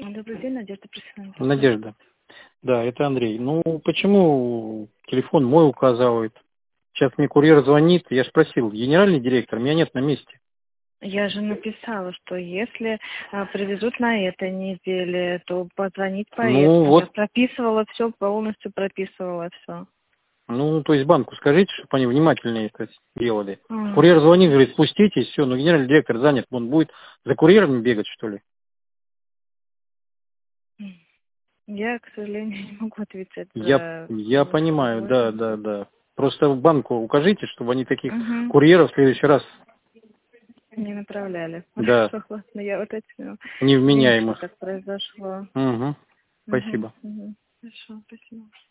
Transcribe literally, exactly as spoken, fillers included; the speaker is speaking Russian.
Добрый день, Надежда Присяжная. Надежда. Да, это Андрей. Ну, почему телефон мой указывает? Сейчас мне курьер звонит, я же просил, генеральный директор, меня нет на месте. Я же написала, что если а, привезут на этой неделе, то позвонить по Ну, этому. вот, Я прописывала все, полностью прописывала все. ну, то есть банку скажите, чтобы они внимательнее это делали. Курьер звонит, говорит, спуститесь, все, но генеральный директор занят, он будет за курьерами бегать, что ли? Я, к сожалению, не могу отвечать Я, за я вашу понимаю, да, да, работу. да. Просто в банку укажите, чтобы они таких Угу. курьеров в следующий раз, Не направляли. да, Хорошо, ладно, я уточню. Извините, что невменяемых. так произошло. Угу. Угу. Спасибо. Угу. Хорошо, спасибо.